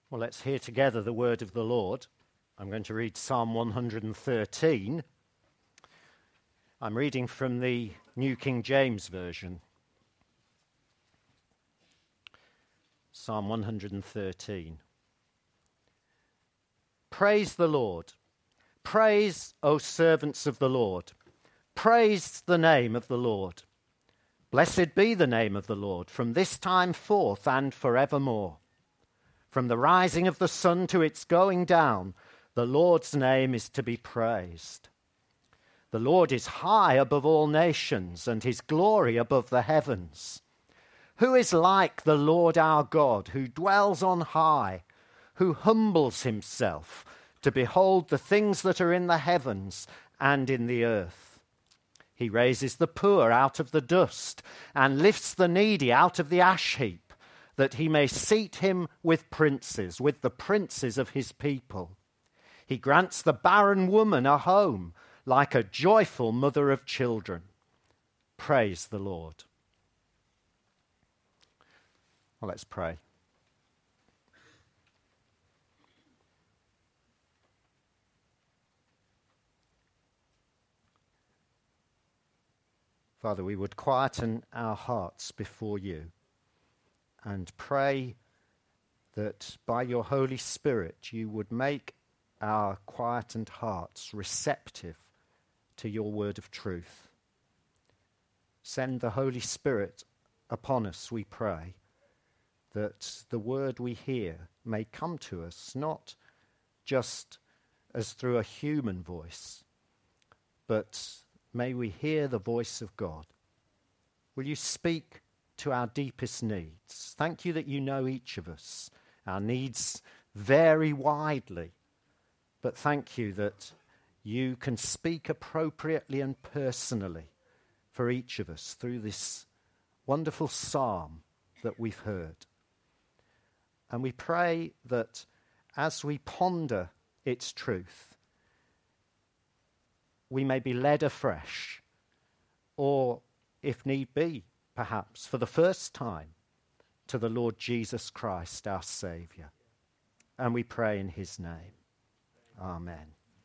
Well, let's hear together the word of the Lord. I'm going to read Psalm 113. I'm reading from the New King James Version. Psalm 113. Praise the Lord. Praise, O servants of the Lord. Praise the name of the Lord. Blessed be the name of the Lord from this time forth and forevermore. From the rising of the sun to its going down, the Lord's name is to be praised. The Lord is high above all nations, and his glory above the heavens. Who is like the Lord our God, who dwells on high, who humbles himself to behold the things that are in the heavens and in the earth? He raises the poor out of the dust and lifts the needy out of the ash heap, that he may seat him with princes, with the princes of his people. He grants the barren woman a home, like a joyful mother of children. Praise the Lord. Well, let's pray. Father, we would quieten our hearts before you and pray that by your Holy Spirit you would make our quietened hearts receptive to your word of truth. Send the Holy Spirit upon us, we pray, that the word we hear may come to us not just as through a human voice, but may we hear the voice of God. Will you speak to our deepest needs? Thank you that you know each of us. Our needs vary widely, but thank you that you can speak appropriately and personally for each of us through this wonderful psalm that we've heard. And we pray that as we ponder its truth, we may be led afresh, or if need be, perhaps for the first time, to the Lord Jesus Christ, our Saviour. And we pray in his name. Amen.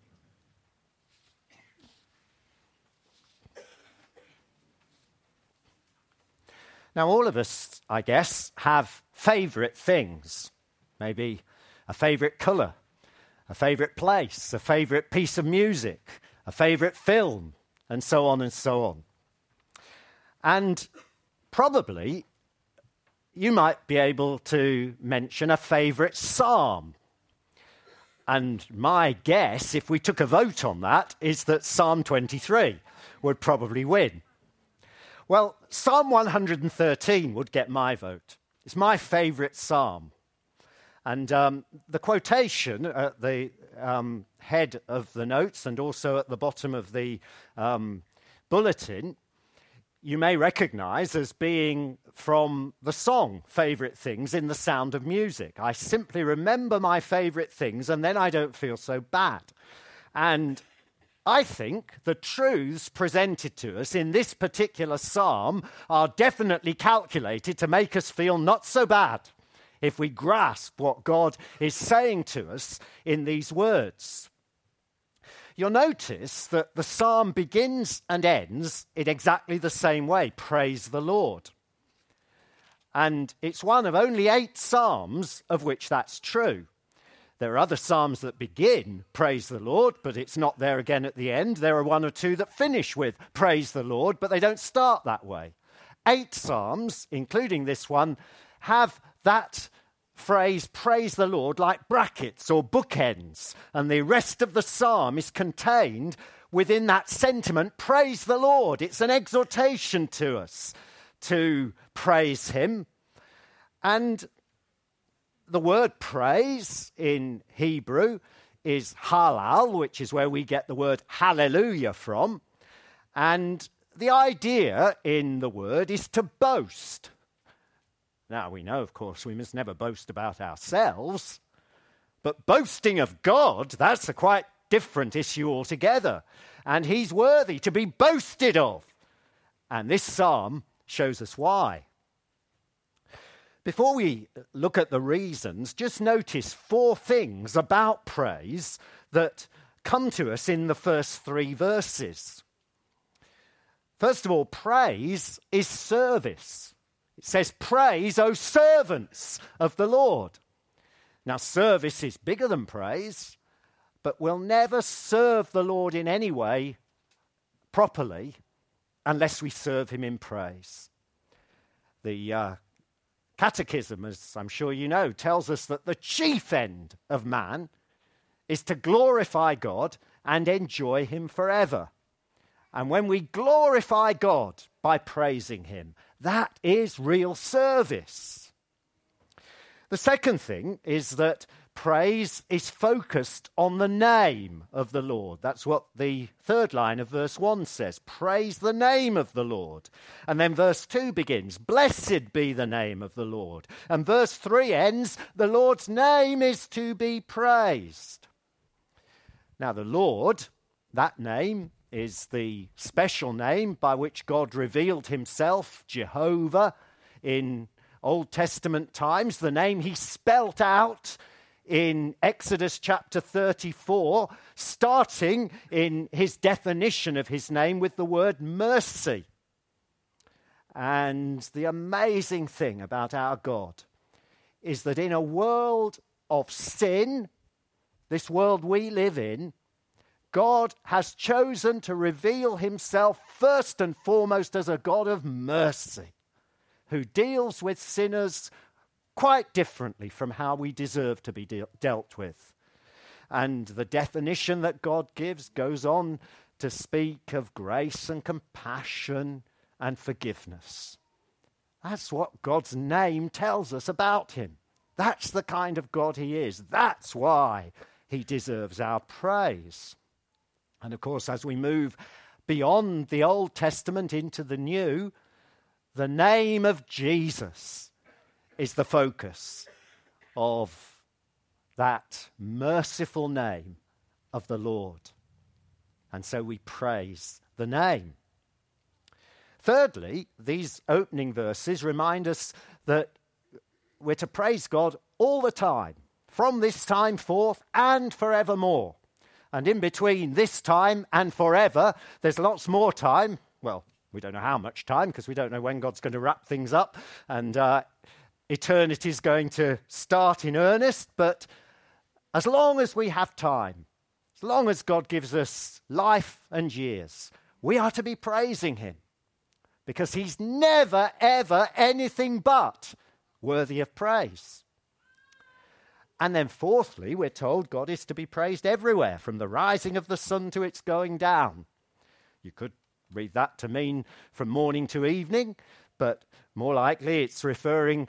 Now, all of us, I guess, have favourite things. Maybe a favourite colour, a favourite place, a favourite piece of music, a favourite film, and so on and so on. And probably you might be able to mention a favourite psalm. And my guess, if we took a vote on that, is that Psalm 23 would probably win. Well, Psalm 113 would get my vote. It's my favourite psalm. And the quotation at the head of the notes and also at the bottom of the bulletin, you may recognise as being from the song Favourite Things in The Sound of Music. I simply remember my favourite things and then I don't feel so bad. And I think the truths presented to us in this particular psalm are definitely calculated to make us feel not so bad if we grasp what God is saying to us in these words. You'll notice that the psalm begins and ends in exactly the same way, praise the Lord. And it's one of only 8 psalms of which that's true. There are other psalms that begin, praise the Lord, but it's not there again at the end. There are 1 or 2 that finish with praise the Lord, but they don't start that way. 8 psalms, including this one, have that phrase, praise the Lord, like brackets or bookends, and the rest of the psalm is contained within that sentiment, praise the Lord. It's an exhortation to us to praise him. And the word praise in Hebrew is halal, which is where we get the word hallelujah from. And the idea in the word is to boast. Now, we know, of course, we must never boast about ourselves, but boasting of God, that's a quite different issue altogether. And he's worthy to be boasted of. And this psalm shows us why. Before we look at the reasons, just notice 4 things about praise that come to us in the first 3 verses. First of all, praise is service. It says, "Praise, O servants of the Lord." Now, service is bigger than praise, but we'll never serve the Lord in any way properly unless we serve him in praise. The Catechism, as I'm sure you know, tells us that the chief end of man is to glorify God and enjoy him forever. And when we glorify God by praising him, that is real service. The second thing is that praise is focused on the name of the Lord. That's what the 3rd line of verse 1 says. Praise the name of the Lord. And then verse 2 begins, "Blessed be the name of the Lord." And verse 3 ends, "The Lord's name is to be praised." Now the Lord, that name, is the special name by which God revealed himself, Jehovah, in Old Testament times, the name he spelt out in Exodus chapter 34, starting in his definition of his name with the word mercy. And the amazing thing about our God is that in a world of sin, this world we live in, God has chosen to reveal himself first and foremost as a God of mercy, who deals with sinners quite differently from how we deserve to be dealt with. And the definition that God gives goes on to speak of grace and compassion and forgiveness. That's what God's name tells us about him. That's the kind of God he is. That's why he deserves our praise. And of course, as we move beyond the Old Testament into the New, the name of Jesus is the focus of that merciful name of the Lord. And so we praise the name. Thirdly, these opening verses remind us that we're to praise God all the time, from this time forth and forevermore. And in between this time and forever, there's lots more time. Well, we don't know how much time, because we don't know when God's going to wrap things up and eternity is going to start in earnest. But as long as we have time, as long as God gives us life and years, we are to be praising him, because he's never, ever anything but worthy of praise. And then fourthly, we're told God is to be praised everywhere, from the rising of the sun to its going down. You could read that to mean from morning to evening, but more likely it's referring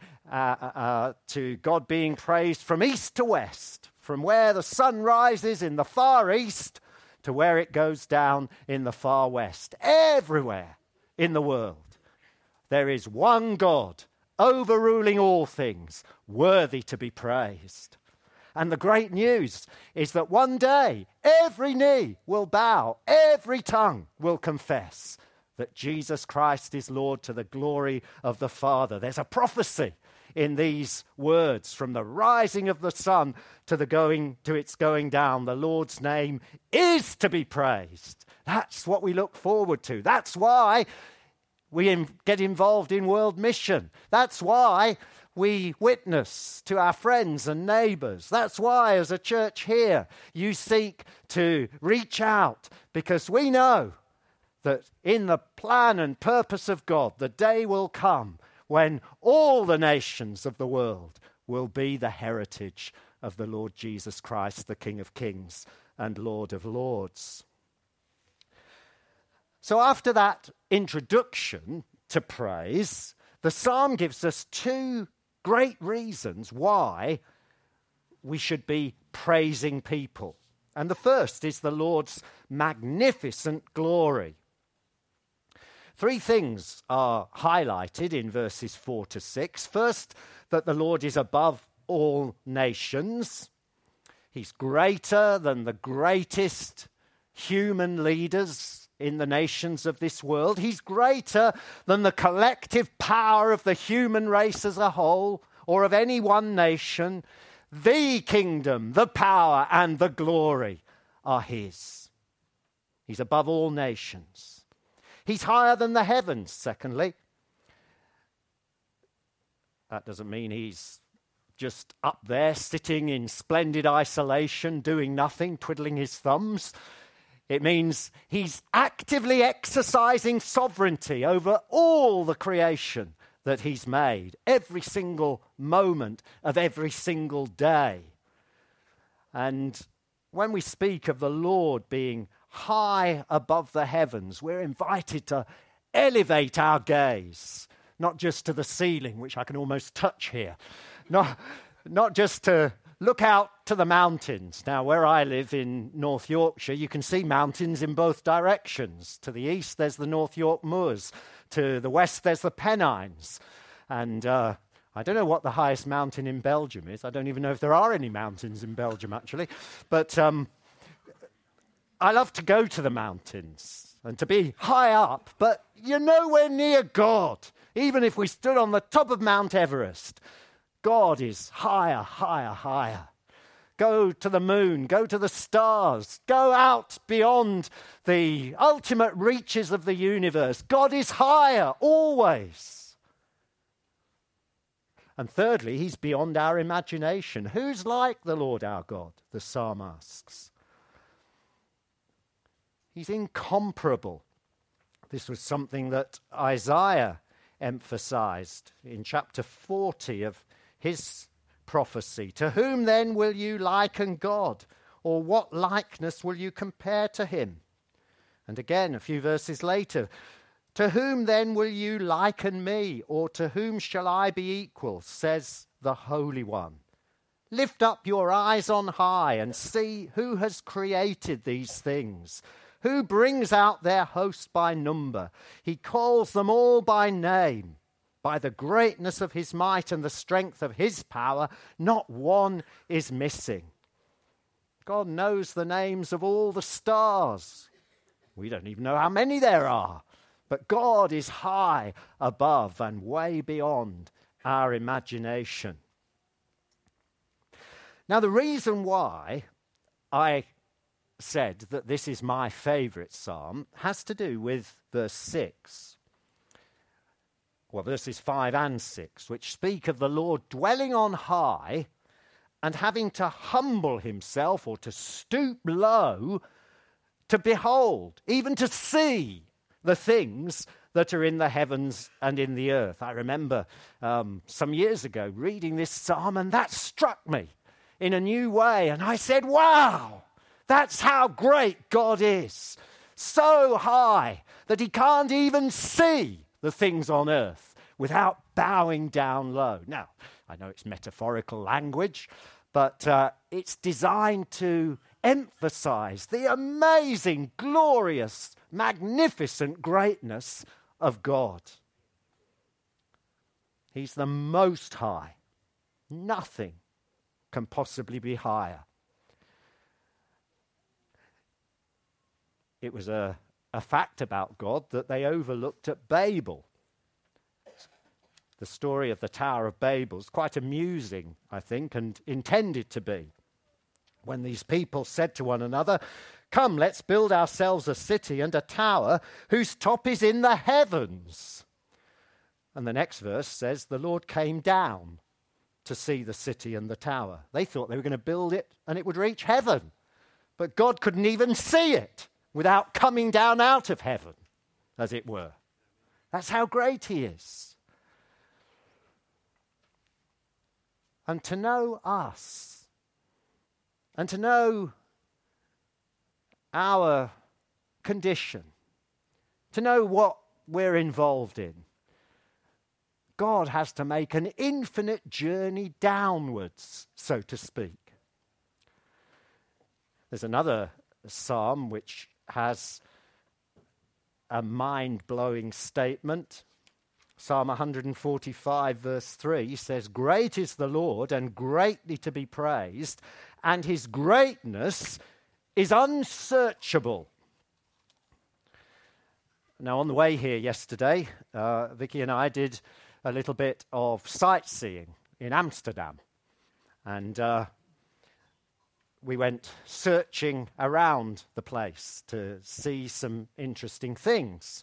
to God being praised from east to west, from where the sun rises in the far east to where it goes down in the far west. Everywhere in the world, there is one God overruling all things, worthy to be praised. And the great news is that one day every knee will bow, every tongue will confess that Jesus Christ is Lord, to the glory of the Father. There's a prophecy in these words, from the rising of the sun to its going down. The Lord's name is to be praised. That's what we look forward to. That's why we get involved in world mission. That's why we witness to our friends and neighbours. That's why, as a church here, you seek to reach out, because we know that in the plan and purpose of God, the day will come when all the nations of the world will be the heritage of the Lord Jesus Christ, the King of Kings and Lord of Lords. So after that introduction to praise, the psalm gives us 2 great reasons why we should be praising people. And the first is the Lord's magnificent glory. 3 things are highlighted in verses 4 to 6. First, that the Lord is above all nations. He's greater than the greatest human leaders in the nations of this world. He's greater than the collective power of the human race as a whole or of any one nation. The kingdom, the power, and the glory are his. He's above all nations. He's higher than the heavens, secondly. That doesn't mean he's just up there sitting in splendid isolation, doing nothing, twiddling his thumbs. It means he's actively exercising sovereignty over all the creation that he's made, every single moment of every single day. And when we speak of the Lord being high above the heavens, we're invited to elevate our gaze, not just to the ceiling, which I can almost touch here, not just to look out to the mountains. Now, where I live in North Yorkshire, you can see mountains in both directions. To the east, there's the North York Moors. To the west, there's the Pennines. And I don't know what the highest mountain in Belgium is. I don't even know if there are any mountains in Belgium, actually. But I love to go to the mountains and to be high up, but you're nowhere near God. Even if we stood on the top of Mount Everest, God is higher, higher, higher. Go to the moon, go to the stars, go out beyond the ultimate reaches of the universe. God is higher, always. And thirdly, he's beyond our imagination. Who's like the Lord our God? The psalm asks. He's incomparable. This was something that Isaiah emphasized in chapter 40 of his prophecy. To whom then will you liken God? Or what likeness will you compare to him? And again, a few verses later, to whom then will you liken me? Or to whom shall I be equal? Says the Holy One. Lift up your eyes on high and see who has created these things. Who brings out their host by number? He calls them all by name. By the greatness of his might and the strength of his power, not one is missing. God knows the names of all the stars. We don't even know how many there are. But God is high above and way beyond our imagination. Now, the reason why I said that this is my favourite psalm has to do with verse 6. Well, verses 5 and 6, which speak of the Lord dwelling on high and having to humble himself or to stoop low to behold, even to see the things that are in the heavens and in the earth. I remember some years ago reading this psalm, and that struck me in a new way. And I said, wow, that's how great God is. So high that he can't even see the things on earth without bowing down low. Now, I know it's metaphorical language, but it's designed to emphasize the amazing, glorious, magnificent greatness of God. He's the Most High. Nothing can possibly be higher. It was a fact about God that they overlooked at Babel. The story of the Tower of Babel is quite amusing, I think, and intended to be. When these people said to one another, "Come, let's build ourselves a city and a tower whose top is in the heavens." And the next verse says, the Lord came down to see the city and the tower. They thought they were going to build it and it would reach heaven. But God couldn't even see it without coming down out of heaven, as it were. That's how great he is. And to know us, and to know our condition, to know what we're involved in, God has to make an infinite journey downwards, so to speak. There's another psalm which has a mind-blowing statement. Psalm 145 verse 3 says, "Great is the Lord and greatly to be praised, and his greatness is unsearchable." Now, on the way here yesterday, Vicky and I did a little bit of sightseeing in Amsterdam. And we went searching around the place to see some interesting things.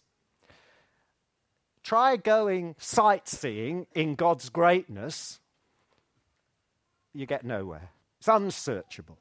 Try going sightseeing in God's greatness, you get nowhere. It's unsearchable.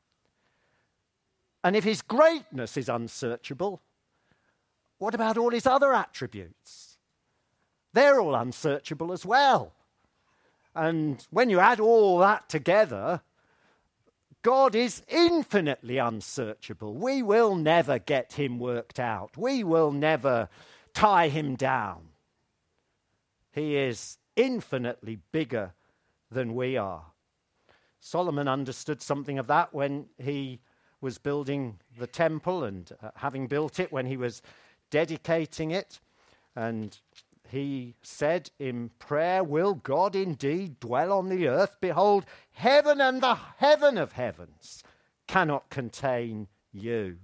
And if his greatness is unsearchable, what about all his other attributes? They're all unsearchable as well. And when you add all that together, God is infinitely unsearchable. We will never get him worked out. We will never tie him down. He is infinitely bigger than we are. Solomon understood something of that when he was building the temple and having built it, when he was dedicating it. And he said in prayer, "Will God indeed dwell on the earth? Behold, heaven and the heaven of heavens cannot contain you."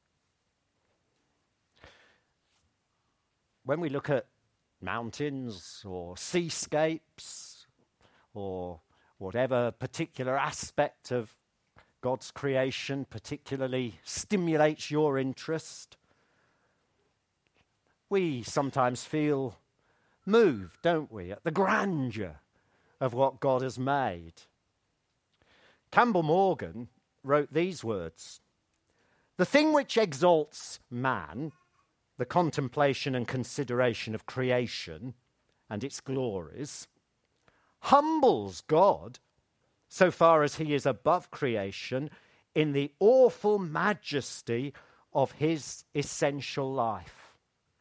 When we look at mountains or seascapes or whatever particular aspect of God's creation particularly stimulates your interest, we sometimes feel moved, don't we, at the grandeur of what God has made. Campbell Morgan wrote these words: "The thing which exalts man, the contemplation and consideration of creation and its glories, humbles God so far as he is above creation in the awful majesty of his essential life."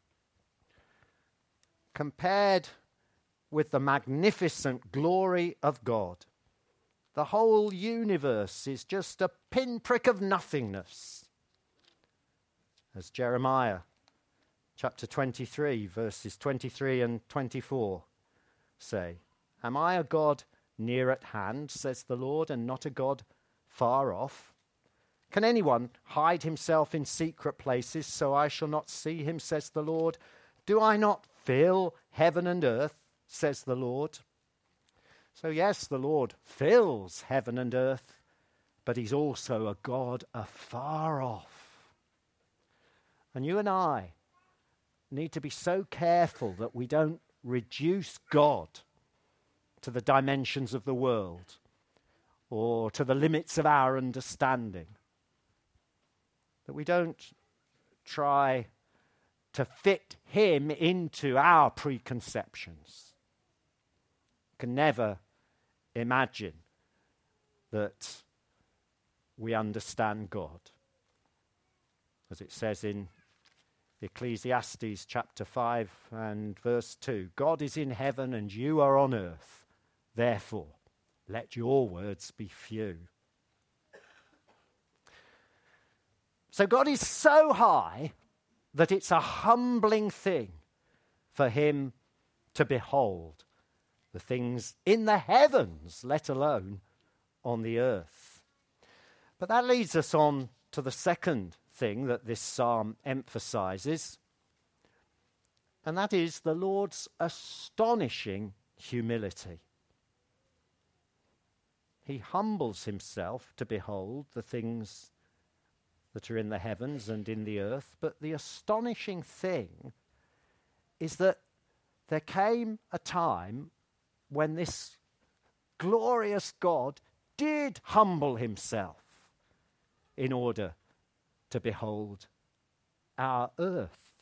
Compared with the magnificent glory of God, the whole universe is just a pinprick of nothingness. As Jeremiah chapter 23, verses 23 and 24 say, "Am I a God near at hand, says the Lord, and not a God far off? Can anyone hide himself in secret places so I shall not see him, says the Lord? Do I not fill heaven and earth, says the Lord?" So yes, the Lord fills heaven and earth, but he's also a God afar off. And you and I need to be so careful that we don't reduce God to the dimensions of the world or to the limits of our understanding. That we don't try to fit him into our preconceptions. Can never imagine that we understand God. As it says in Ecclesiastes chapter 5 and verse 2, "God is in heaven and you are on earth. Therefore, let your words be few." So God is so high that it's a humbling thing for him to behold the things in the heavens, let alone on the earth. But that leads us on to the second thing that this psalm emphasizes, and that is the Lord's astonishing humility. He humbles himself to behold the things that are in the heavens and in the earth, but the astonishing thing is that there came a time when this glorious God did humble himself in order to behold our earth.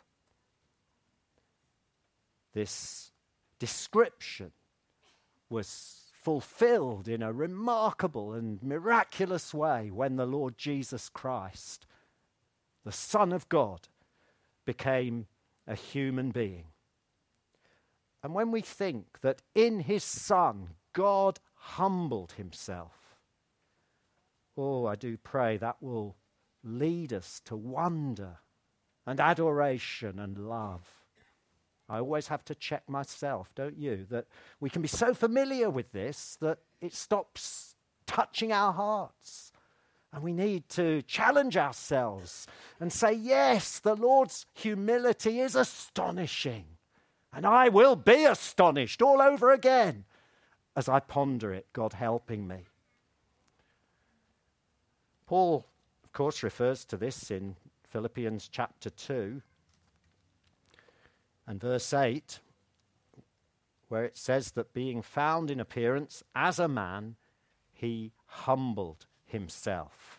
This description was fulfilled in a remarkable and miraculous way when the Lord Jesus Christ, the Son of God, became a human being. And when we think that in his Son, God humbled himself, oh, I do pray that will lead us to wonder and adoration and love. I always have to check myself, don't you, that we can be so familiar with this that it stops touching our hearts And we need to challenge ourselves and say, yes, the Lord's humility is astonishing. And I will be astonished all over again as I ponder it, God helping me. Paul, of course, refers to this in Philippians chapter 2 and verse 8, where it says that being found in appearance as a man, he humbled himself.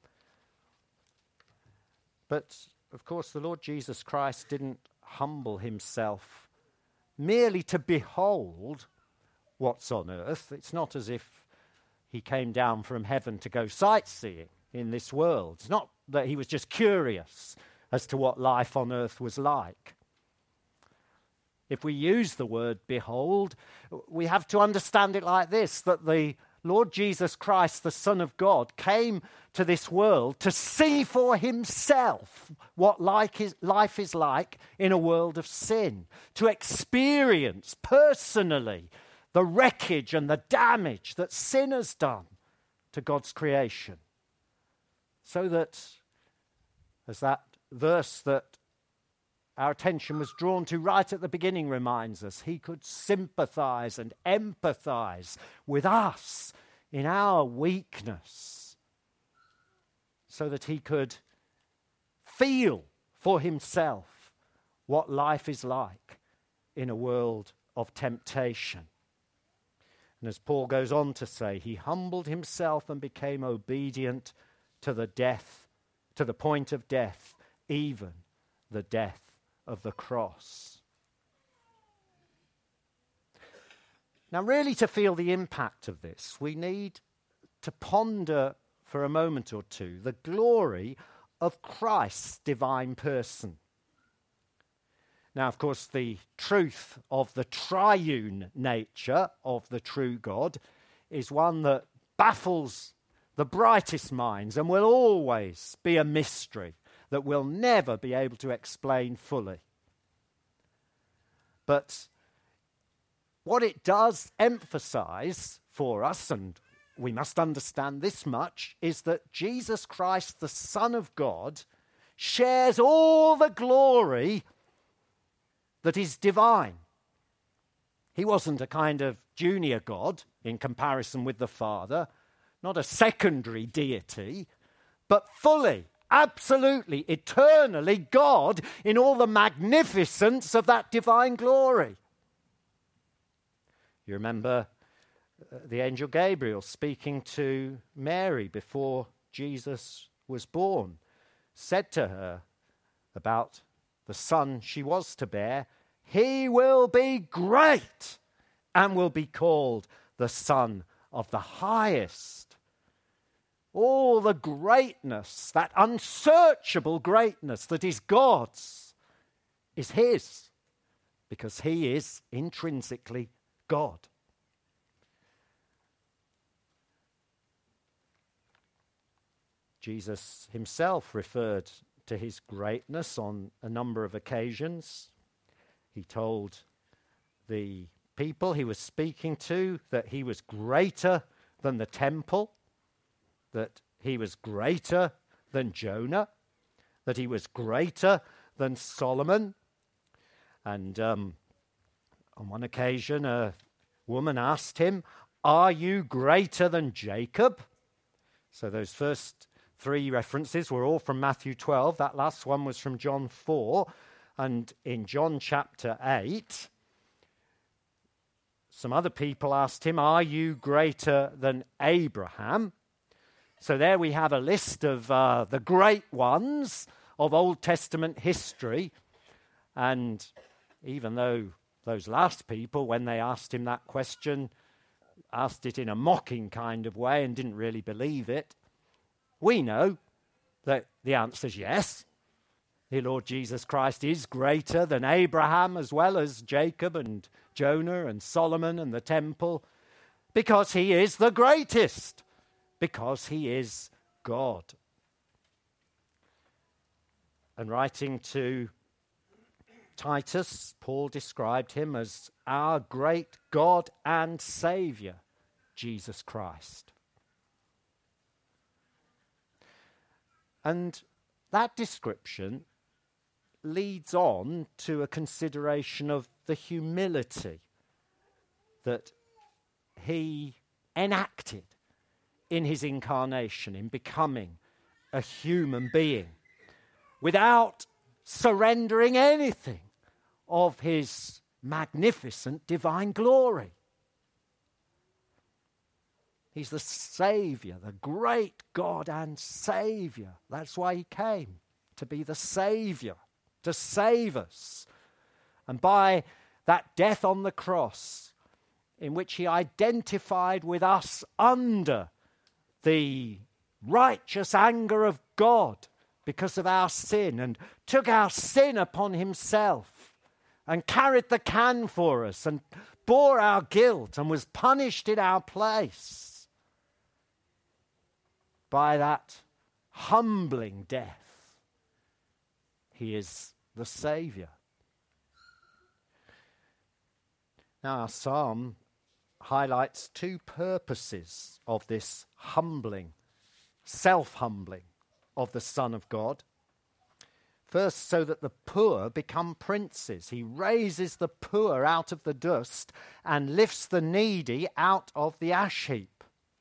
But, of course, the Lord Jesus Christ didn't humble himself merely to behold what's on earth. It's not as if he came down from heaven to go sightseeing in this world. It's not that he was just curious as to what life on earth was like. If we use the word behold, we have to understand it like this, that the Lord Jesus Christ, the Son of God, came to this world to see for himself what life is like in a world of sin, to experience personally the wreckage and the damage that sin has done to God's creation. So that, as that verse that our attention was drawn to right at the beginning reminds us, he could sympathize and empathize with us in our weakness, so that he could feel for himself what life is like in a world of temptation. And as Paul goes on to say, he humbled himself and became obedient to the death, to the point of death, even the death of the cross. Now, really, to feel the impact of this, we need to ponder for a moment or two the glory of Christ's divine person. Now, of course, the truth of the triune nature of the true God is one that baffles the brightest minds and will always be a mystery that we'll never be able to explain fully. But what it does emphasize for us, and we must understand this much, is that Jesus Christ, the Son of God, shares all the glory that is divine. He wasn't a kind of junior God in comparison with the Father, not a secondary deity, but fully, absolutely, eternally God in all the magnificence of that divine glory. You remember the angel Gabriel speaking to Mary before Jesus was born, said to her about the son she was to bear, he will be great and will be called the Son of the Highest. All the greatness, that unsearchable greatness that is God's, is his, because he is intrinsically God. Jesus himself referred to his greatness on a number of occasions. He told the people he was speaking to that he was greater than the temple, that he was greater than Jonah, that he was greater than Solomon. And on one occasion, a woman asked him, "Are you greater than Jacob?" So those first three references were all from Matthew 12. That last one was from John 4. And in John chapter 8, some other people asked him, "Are you greater than Abraham?" So there we have a list of the great ones of Old Testament history. And even though those last people, when they asked him that question, asked it in a mocking kind of way and didn't really believe it, we know that the answer is yes. The Lord Jesus Christ is greater than Abraham as well as Jacob and Jonah and Solomon and the temple, because he is the greatest, because he is God. And writing to Titus, Paul described him as our great God and Saviour, Jesus Christ. And that description leads on to a consideration of the humility that he enacted in his incarnation, in becoming a human being, without surrendering anything of his magnificent divine glory. He's the Saviour, the great God and Saviour. That's why he came, to be the Saviour, to save us. And by that death on the cross, in which he identified with us under the righteous anger of God because of our sin, and took our sin upon himself, and carried the can for us, and bore our guilt, and was punished in our place. By that humbling death, he is the Saviour. Now, our psalm highlights two purposes of this humbling, self-humbling of the Son of God. First, so that the poor become princes. He raises the poor out of the dust and lifts the needy out of the ash heap.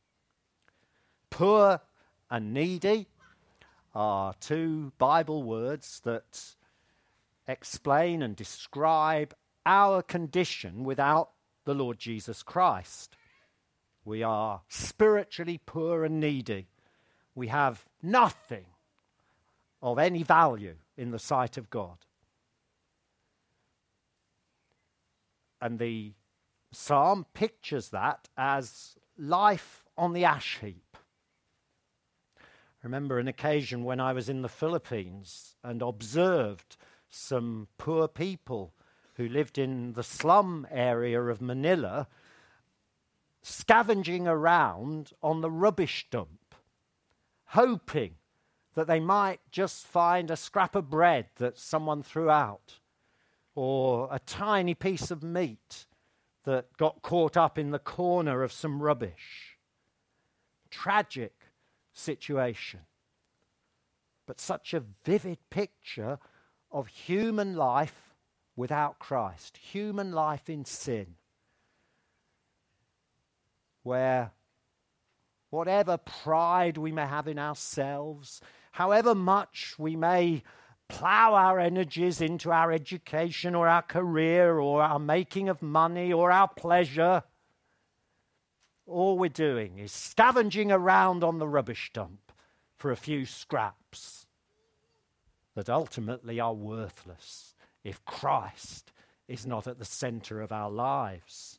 Poor and needy are two Bible words that explain and describe our condition without the Lord Jesus Christ. We are spiritually poor and needy. We have nothing of any value in the sight of God. And the psalm pictures that as life on the ash heap. I remember an occasion when I was in the Philippines and observed some poor people who lived in the slum area of Manila scavenging around on the rubbish dump, hoping that they might just find a scrap of bread that someone threw out, or a tiny piece of meat that got caught up in the corner of some rubbish. Tragic situation, but such a vivid picture of human life without Christ, human life in sin, where whatever pride we may have in ourselves, however much we may plough our energies into our education or our career or our making of money or our pleasure, all we're doing is scavenging around on the rubbish dump for a few scraps that ultimately are worthless if Christ is not at the center of our lives.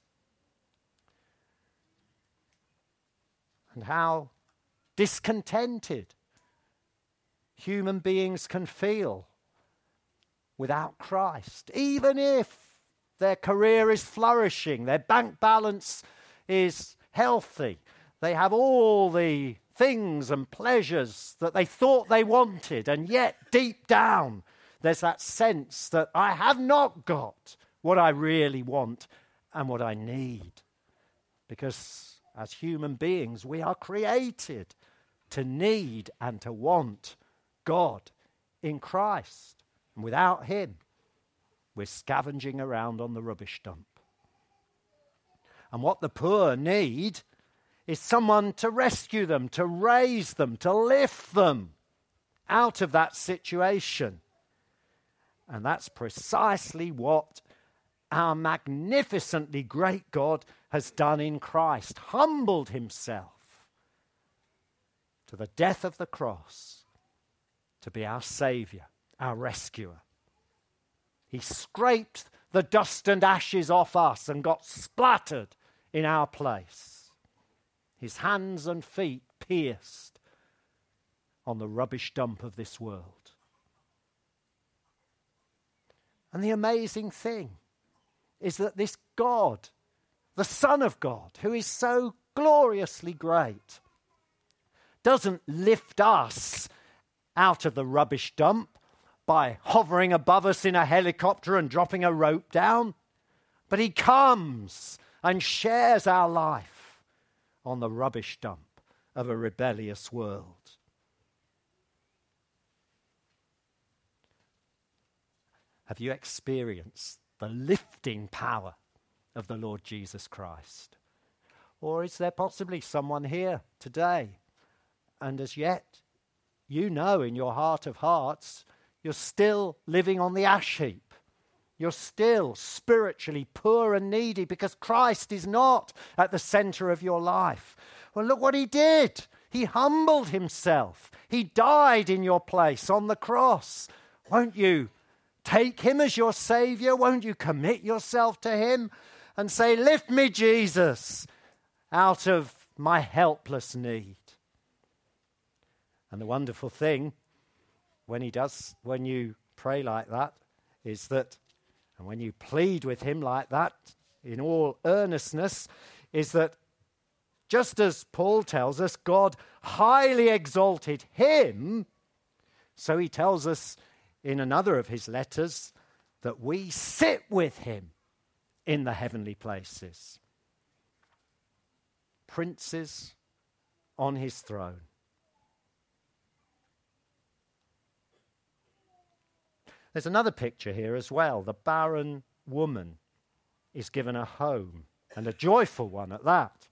And how discontented human beings can feel without Christ, even if their career is flourishing, their bank balance is healthy, they have all the things and pleasures that they thought they wanted, and yet deep down there's that sense that I have not got what I really want and what I need. Because as human beings, we are created to need and to want God in Christ. And without him, we're scavenging around on the rubbish dump. And what the poor need is someone to rescue them, to raise them, to lift them out of that situation. And that's precisely what our magnificently great God has done in Christ, humbled himself to the death of the cross to be our Saviour, our rescuer. He scraped the dust and ashes off us and got splattered in our place. His hands and feet pierced on the rubbish dump of this world. And the amazing thing is that this God, the Son of God, who is so gloriously great, doesn't lift us out of the rubbish dump by hovering above us in a helicopter and dropping a rope down, but he comes and shares our life on the rubbish dump of a rebellious world. Have you experienced the lifting power of the Lord Jesus Christ? Or is there possibly someone here today, and as yet, you know in your heart of hearts, you're still living on the ash heap. You're still spiritually poor and needy because Christ is not at the center of your life. Well, look what he did. He humbled himself. He died in your place on the cross. Won't you take him as your Savior? Won't you commit yourself to him and say, lift me, Jesus, out of my helpless need? And the wonderful thing when you pray like that, is that, and when you plead with him like that, in all earnestness, is that just as Paul tells us, God highly exalted him, so he tells us in another of his letters that we sit with him in the heavenly places. Princes on his throne. There's another picture here as well. The barren woman is given a home, and a joyful one at that.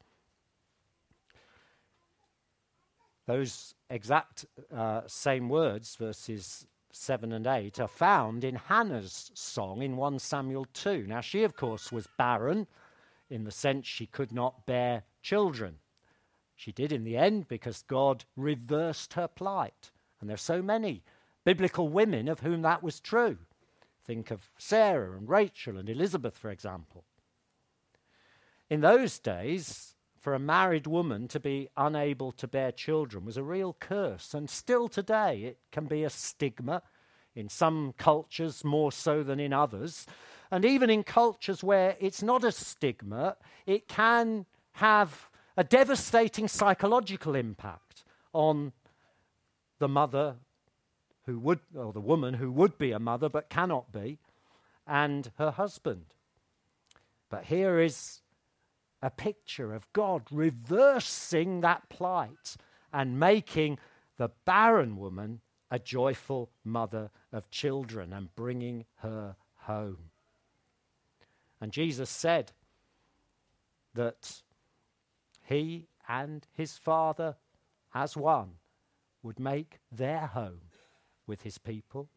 Those exact same words, verses 7 and 8, are found in Hannah's song in 1 Samuel 2. Now, she, of course, was barren in the sense she could not bear children. She did in the end because God reversed her plight. And there are so many biblical women of whom that was true. Think of Sarah and Rachel and Elizabeth, for example. In those days, for a married woman to be unable to bear children was a real curse, and still today it can be a stigma, in some cultures more so than in others. And even in cultures where it's not a stigma, it can have a devastating psychological impact on the mother who would, or the woman who would be a mother but cannot be, and her husband. But here is a picture of God reversing that plight and making the barren woman a joyful mother of children and bringing her home. And Jesus said that he and his Father as one would make their home with his people.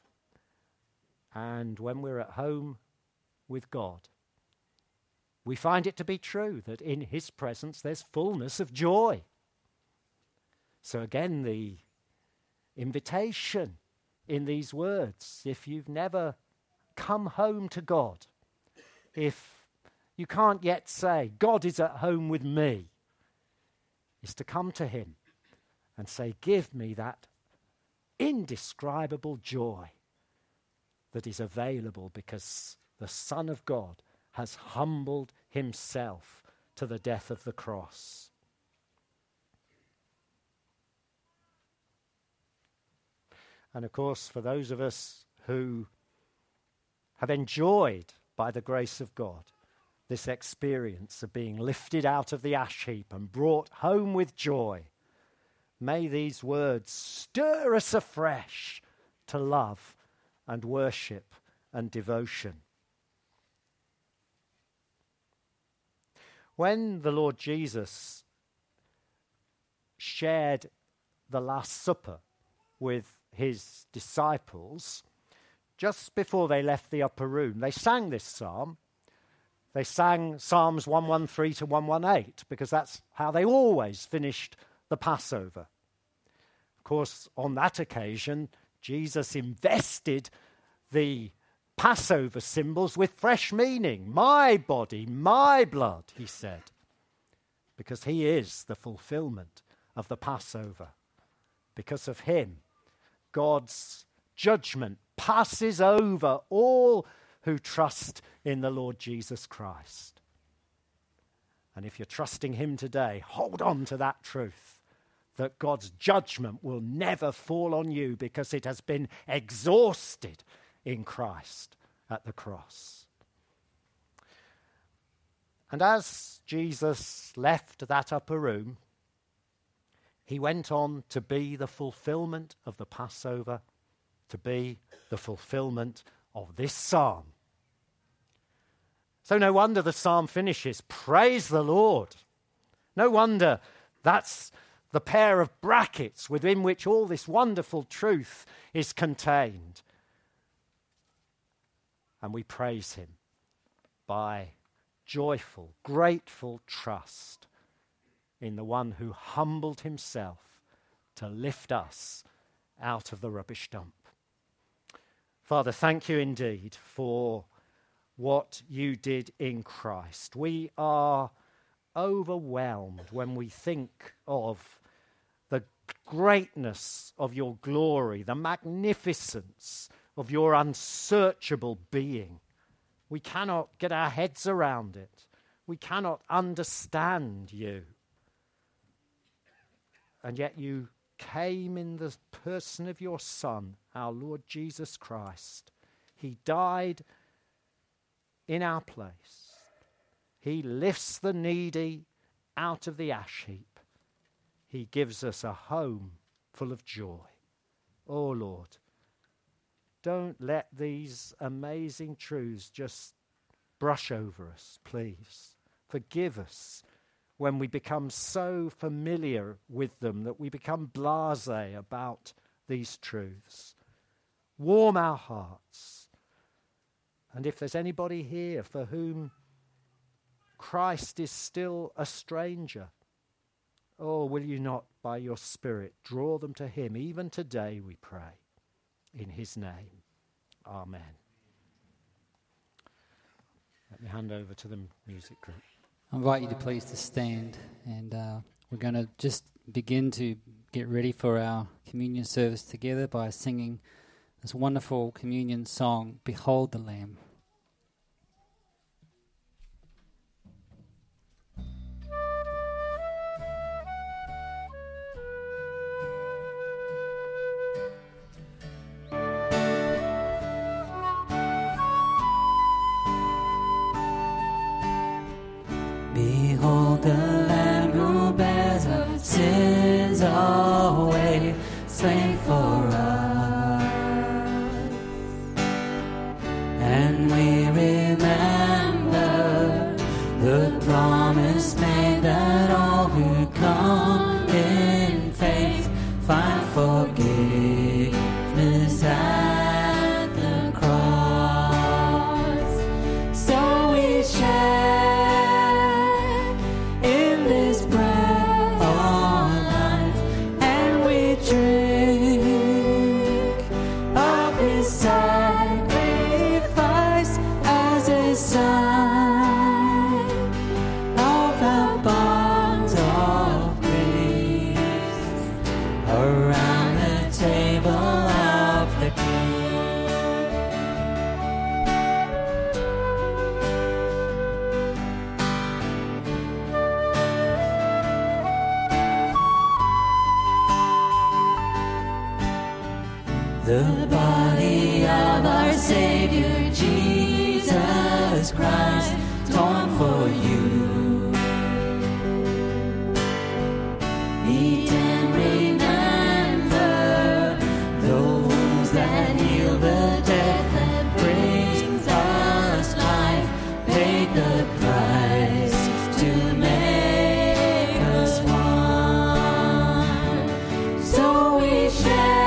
And when we're at home with God, we find it to be true that in his presence there's fullness of joy. So again, the invitation in these words, if you've never come home to God, if you can't yet say, God is at home with me, is to come to him and say, give me that indescribable joy that is available because the Son of God has humbled himself to the death of the cross. And of course, for those of us who have enjoyed, by the grace of God, this experience of being lifted out of the ash heap and brought home with joy, may these words stir us afresh to love and worship and devotion. When the Lord Jesus shared the Last Supper with his disciples, just before they left the upper room, they sang this psalm. They sang Psalms 113 to 118 because that's how they always finished the Passover. Of course, on that occasion, Jesus invested the Passover symbols with fresh meaning. My body, my blood, he said, because he is the fulfillment of the Passover. Because of him, God's judgment passes over all who trust in the Lord Jesus Christ. And if you're trusting him today, hold on to that truth, that God's judgment will never fall on you because it has been exhausted in Christ at the cross. And as Jesus left that upper room, he went on to be the fulfillment of the Passover, to be the fulfillment of this psalm. So no wonder the psalm finishes, praise the Lord. No wonder that's the pair of brackets within which all this wonderful truth is contained. And we praise him by joyful, grateful trust in the one who humbled himself to lift us out of the rubbish dump. Father, thank you indeed for what you did in Christ. We are overwhelmed when we think of the greatness of your glory, the magnificence of your unsearchable being. We cannot get our heads around it. We cannot understand you. And yet you came in the person of your Son, our Lord Jesus Christ. He died in our place. He lifts the needy out of the ash heap. He gives us a home full of joy. Oh Lord, don't let these amazing truths just brush over us, please. Forgive us when we become so familiar with them that we become blasé about these truths. Warm our hearts. And if there's anybody here for whom Christ is still a stranger, oh, will you not, by your Spirit, draw them to him, even today, we pray. In his name, amen. Let me hand over to the music group. I invite you to please to stand, and we're going to just begin to get ready for our communion service together by singing this wonderful communion song, Behold the Lamb. Behold the Lamb who bears our sins away, slain for us. And we remember the promise made that all who come in faith find forgiveness at the cross. So we share the body of our Savior Jesus Christ, torn for you. Eat and remember the wounds that heal, the death that brings us life, paid the price to make us one. So we share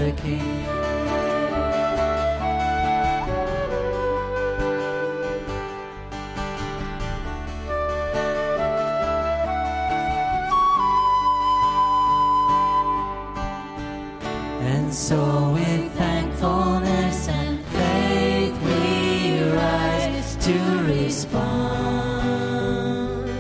the King. And so with thankfulness and faith we rise to respond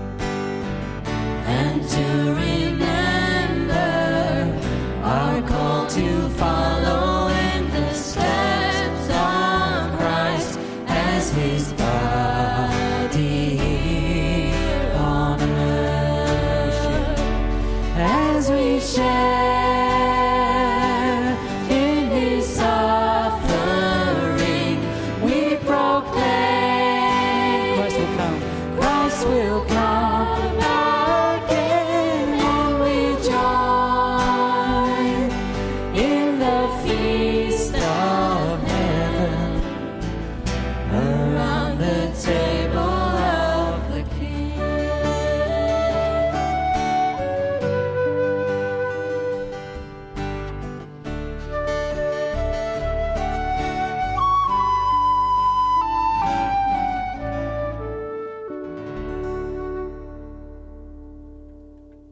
and to remember our call to follow in the steps of Christ as His body here on earth. As we share will